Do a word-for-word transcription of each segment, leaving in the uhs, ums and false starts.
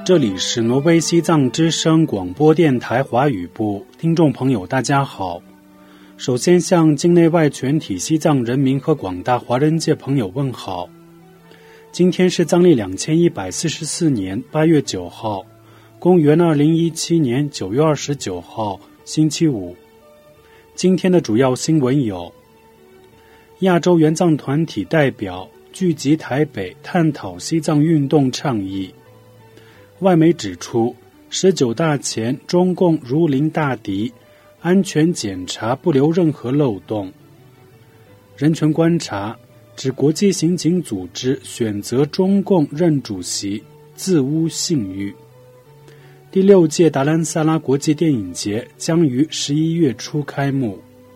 这里是挪威西藏之声广播电台华语部，听众朋友大家好。首先向境内外全体西藏人民和广大华人界朋友问好。今天是藏历两千一百四十四年八月九号，公元二零一七年九月二十九号，星期五。今天的主要新闻有：亚洲援藏团体代表聚集台北探讨西藏运动倡议。外媒指出，十九大前中共如临大敌，安全检查不留任何漏洞。人权观察指国际刑警组织选择中共任主席，自污信誉。第六届达兰萨拉国际电影节将于十一月初开幕。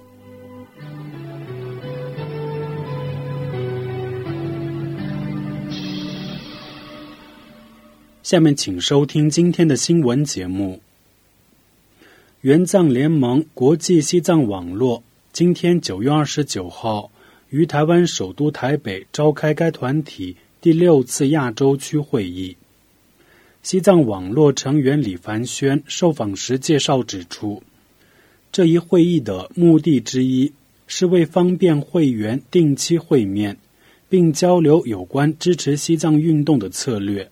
下面请收听今天的新闻节目。援藏联盟国际西藏网络今天九月二十九号于台湾首都台北召开该团体第六次亚洲区会议。西藏网络成员李凡轩受访时介绍指出，这一会议的目的之一是为方便会员定期会面，并交流有关支持西藏运动的策略。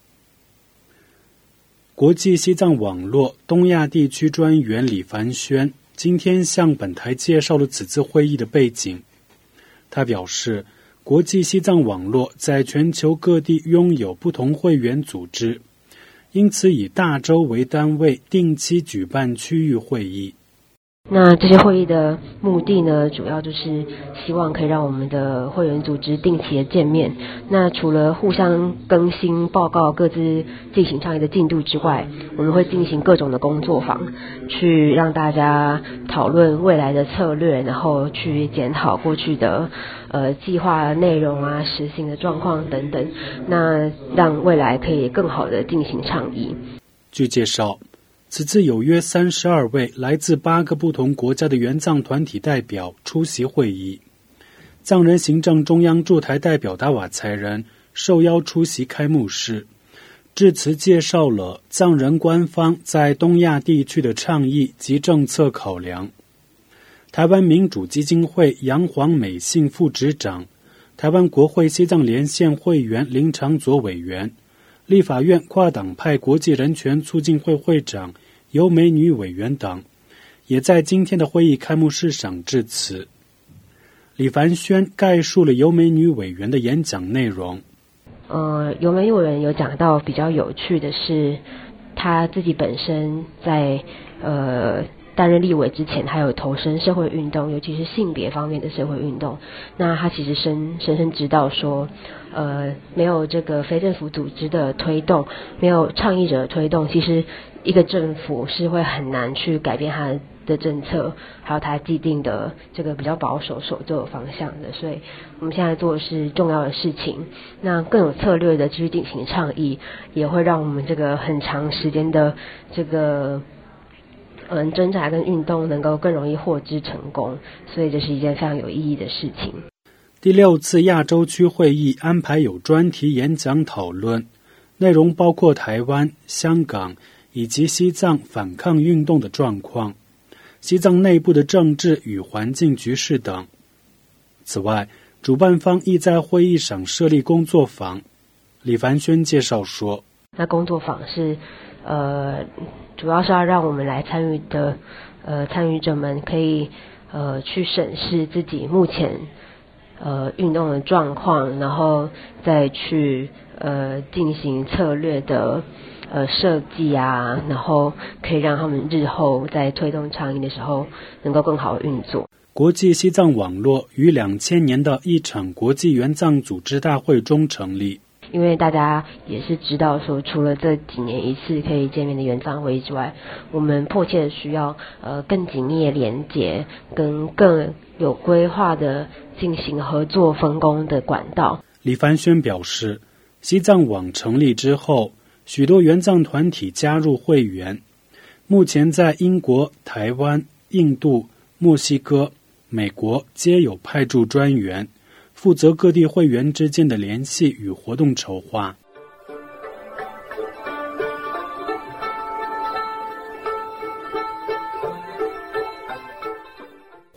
国际西藏网络东亚地区专员李凡轩今天向本台介绍了此次会议的背景。他表示，国际西藏网络在全球各地拥有不同会员组织，因此以大洲为单位定期举办区域会议。 那这些会议的目的呢，主要就是希望可以让我们的会员组织定期的见面。那除了互相更新报告各自进行倡议的进度之外，我们会进行各种的工作坊，去让大家讨论未来的策略，然后去检讨过去的呃计划内容啊、实行的状况等等，那让未来可以更好的进行倡议。 据介绍，此次有约三十二位来自八个不同国家的援藏团体代表出席会议。藏人行政中央驻台代表达瓦才仁受邀出席开幕式，致辞介绍了藏人官方在东亚地区的倡议及政策考量。台湾民主基金会杨黄美信副执长、台湾国会西藏连线会员林长佐委员、立法院跨党派国际人权促进会会长尤美女委员等，也在今天的会议开幕式上致辞。李凡轩概述了尤美女委员的演讲内容。 呃，尤美女委员有讲到比较有趣的是，她自己本身在呃担任立委之前，还有投身社会运动，尤其是性别方面的社会运动。那他其实深深深知道说，呃，没有这个非政府组织的推动，没有倡议者的推动，其实一个政府是会很难去改变他的政策，还有他既定的这个比较保守守旧的方向的。所以我们现在做的是重要的事情，那更有策略的去进行倡议，也会让我们这个很长时间的这个嗯，挣扎跟运动能够更容易获知成功，所以这是一件非常有意义的事情。 第六次亚洲区会议安排有专题演讲讨论，内容包括台湾、香港以及西藏反抗运动的状况、西藏内部的政治与环境局势等。此外，主办方亦在会议上设立工作坊。李凡轩介绍说， 那工作坊是呃，主要是要让我们来参与的呃参与者们可以呃去审视自己目前呃运动的状况，然后再去呃进行策略的呃设计啊，然后可以让他们日后在推动倡议的时候能够更好的运作。 国际西藏网络于两千年的一场国际援藏组织大会中成立。 因为大家也是知道说，除了这几年一次可以见面的援藏会议之外，我们迫切的需要呃更紧密的连结，跟更有规划的进行合作分工的管道。 李凡轩表示，西藏网成立之后，许多援藏团体加入会员，目前在英国、台湾、印度、墨西哥、美国皆有派驻专员，负责各地会员之间的联系与活动筹划。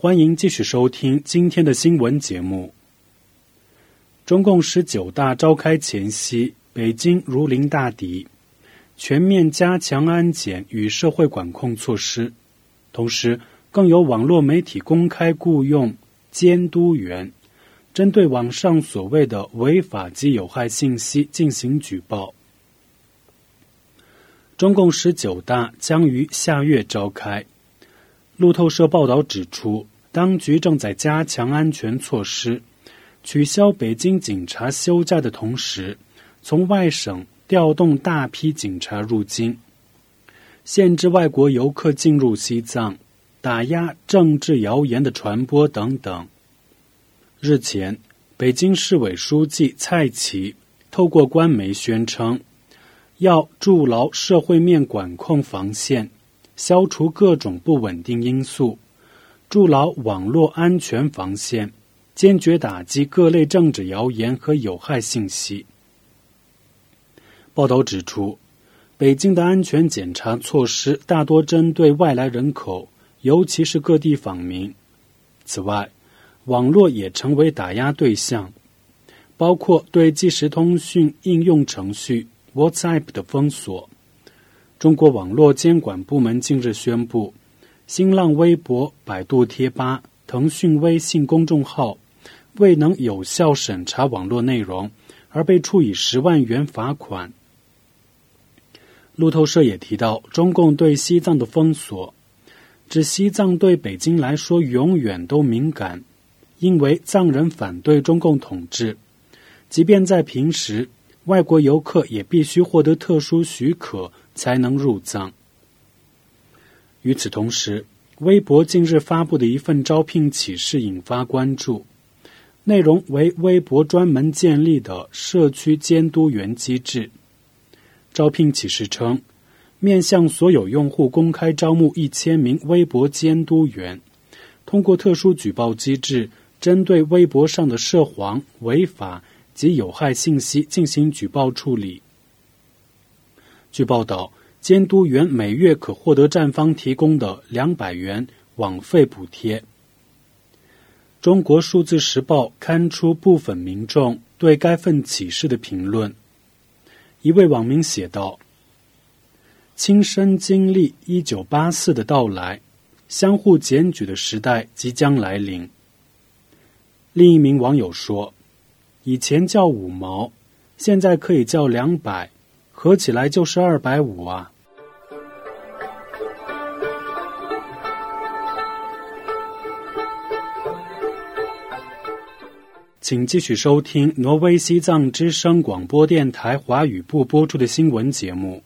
欢迎继续收听今天的新闻节目。中共十九大召开前夕，北京如临大敌，全面加强安检与社会管控措施，同时更有网络媒体公开雇用监督员，针对网上所谓的违法及有害信息进行举报。中共十九大将于下月召开。路透社报道指出，当局正在加强安全措施，取消北京警察休假的同时，从外省调动大批警察入京，限制外国游客进入西藏，打压政治谣言的传播等等。日前，北京市委书记蔡奇透过官媒宣称，要筑牢社会面管控防线，消除各种不稳定因素，筑牢网络安全防线，坚决打击各类政治谣言和有害信息。报道指出，北京的安全检查措施大多针对外来人口，尤其是各地访民。此外，网络也成为打压对象，包括对即时通讯应用程序 WhatsApp 的封锁。中国网络监管部门近日宣布，新浪微博、百度贴吧、腾讯微信公众号未能有效审查网络内容，而被处以十万元罚款。路透社也提到，中共对西藏的封锁，指西藏对北京来说永远都敏感，因为藏人反对中共统治，即便在平时，外国游客也必须获得特殊许可才能入藏。与此同时，微博近日发布的一份招聘启事引发关注，内容为微博专门建立的社区监督员机制。招聘启事称，面向所有用户公开招募一千名微博监督员，通过特殊举报机制，针对微博上的涉黄、违法及有害信息进行举报处理。据报道，监督员每月可获得站方提供的两百元网费补贴。中国数字时报刊出部分民众对该份启事的评论。一位网民写道：亲身经历一九八四的到来，相互检举的时代即将来临。另一名网友说，以前叫五毛，现在可以叫两百，合起来就是二百五啊。请继续收听挪威西藏之声广播电台华语部播出的新闻节目。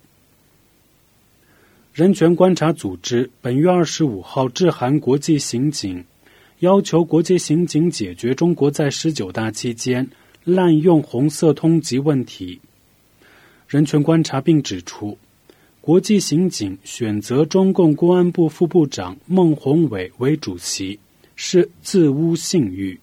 人权观察组织本月二十五号致函国际刑警，要求国际刑警解决中国在十九大期间滥用红色通缉问题。人权观察并指出，国际刑警选择中共公安部副部长孟宏伟为主席，是自污信誉。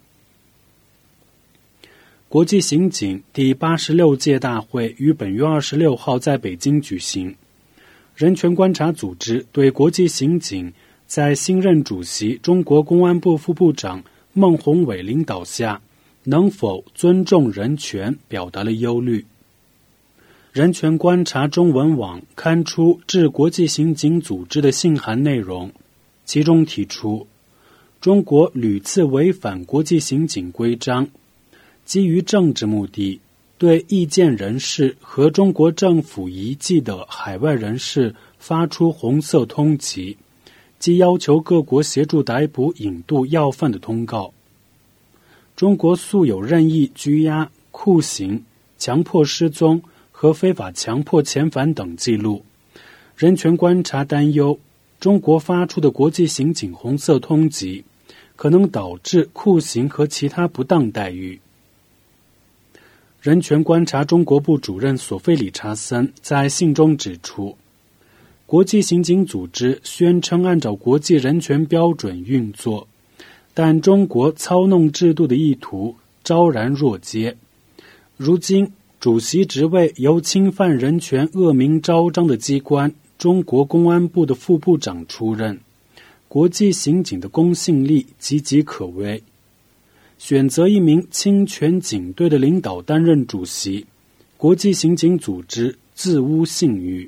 国际刑警第八十六届大会于本月二十六号在北京举行。人权观察组织对国际刑警在新任主席中国公安部副部长孟宏伟领导下，能否尊重人权表达了忧虑。人权观察中文网刊出致国际刑警组织的信函内容，其中提出，中国屡次违反国际刑警规章，基于政治目的，对意见人士和中国政府遗迹的海外人士发出红色通缉，即要求各国协助逮捕引渡要犯的通告。中国素有任意拘押、酷刑、强迫失踪和非法强迫遣返等记录。人权观察担忧，中国发出的国际刑警红色通缉可能导致酷刑和其他不当待遇。人权观察中国部主任索菲·理查森在信中指出，国际刑警组织宣称按照国际人权标准运作，但中国操弄制度的意图昭然若揭。如今，主席职位由侵犯人权恶名昭彰的机关中国公安部的副部长出任， 国际刑警的公信力岌岌可危。选择一名亲权警队的领导担任主席，国际刑警组织自污信誉。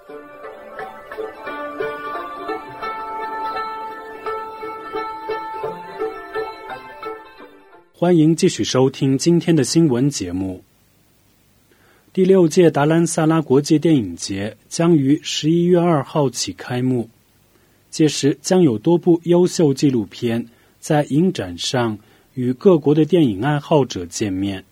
欢迎继续收听今天的新闻节目。第六届达兰萨拉国际电影节将于十一月二号起开幕，届时将有多部优秀纪录片在影展上与各国的电影爱好者见面。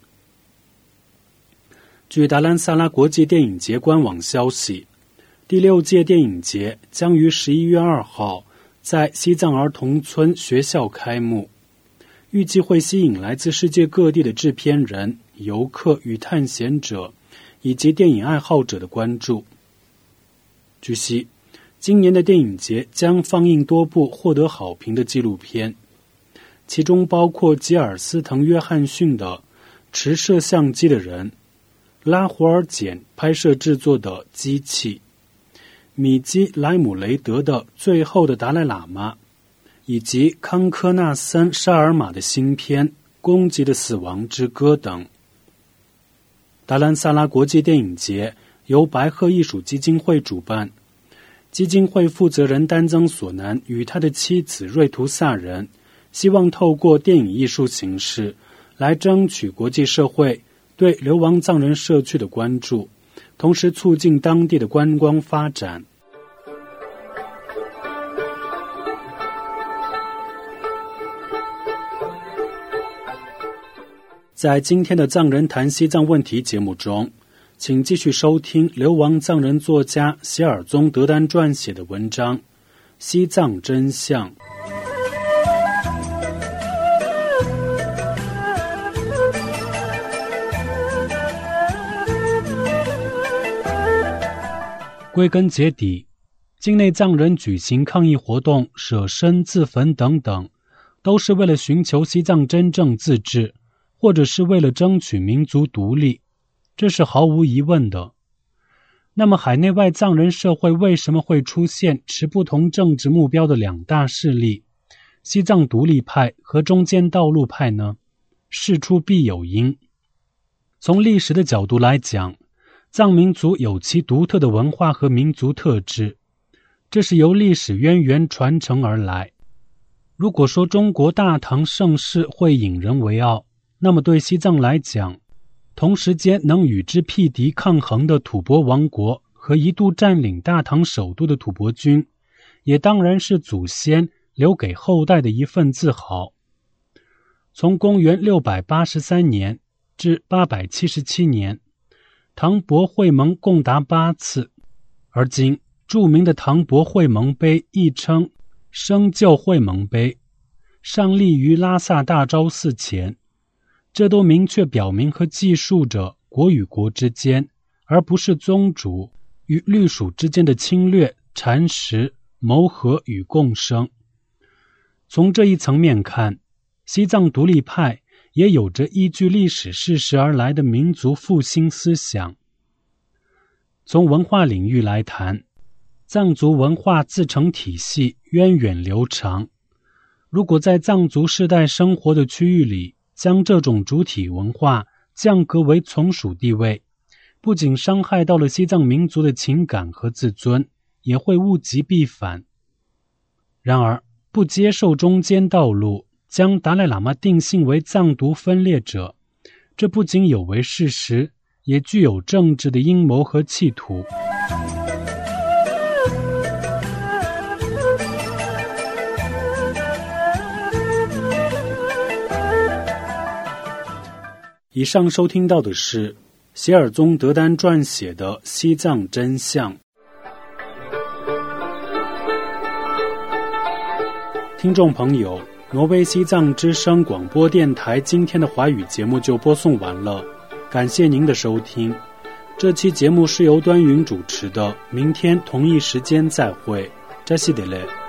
据达兰萨拉国际电影节官网消息，第六届电影节将于十一月二号在西藏儿童村学校开幕，预计会吸引来自世界各地的制片人、游客与探险者以及电影爱好者的关注。据悉，今年的电影节将放映多部获得好评的纪录片，其中包括吉尔斯滕·约翰逊的《持摄像机的人》，拉胡尔·简拍摄制作的《机器》，米基·莱姆雷德的《最后的达赖喇嘛》，以及康科纳森·沙尔玛的新片《攻击的死亡之歌》等。达兰萨拉国际电影节由白鹤艺术基金会主办，基金会负责人丹增索南与他的妻子瑞图萨人希望透过电影艺术形式来争取国际社会对流亡藏人社区的关注，同时促进当地的观光发展。在今天的藏人谈西藏问题节目中，请继续收听流亡藏人作家谢尔宗德丹撰写的文章《西藏真相》。归根结底，境内藏人举行抗议活动、舍身自焚等等，都是为了寻求西藏真正自治，或者是为了争取民族独立，这是毫无疑问的。那么海内外藏人社会为什么会出现持不同政治目标的两大势力，西藏独立派和中间道路派呢？事出必有因。从历史的角度来讲，藏民族有其独特的文化和民族特质，这是由历史渊源传承而来。如果说中国大唐盛世会引人为傲，那么对西藏来讲，同时间能与之匹敌抗衡的吐蕃王国和一度占领大唐首都的吐蕃军，也当然是祖先留给后代的一份自豪。从公元六百八十三年至八百七十七年，唐渤会盟共达八次，而今著名的唐渤会盟碑亦称生就会盟碑，上立于拉萨大昭寺前，这都明确表明和记述着国与国之间，而不是宗主与律属之间的侵略、蚕食、谋合与共生。从这一层面看，西藏独立派也有着依据历史事实而来的民族复兴思想。从文化领域来谈，藏族文化自成体系，源远流长。如果在藏族世代生活的区域里，将这种主体文化降格为从属地位，不仅伤害到了西藏民族的情感和自尊，也会物极必反。然而，不接受中间道路，将达赖喇嘛定性为藏独分裂者，这不仅有违事实，也具有政治的阴谋和企图。以上收听到的是谢尔宗德丹撰写的《西藏真相》。听众朋友，挪威西藏之声广播电台今天的华语节目就播送完了，感谢您的收听。这期节目是由端云主持的，明天同一时间再会，扎西德勒。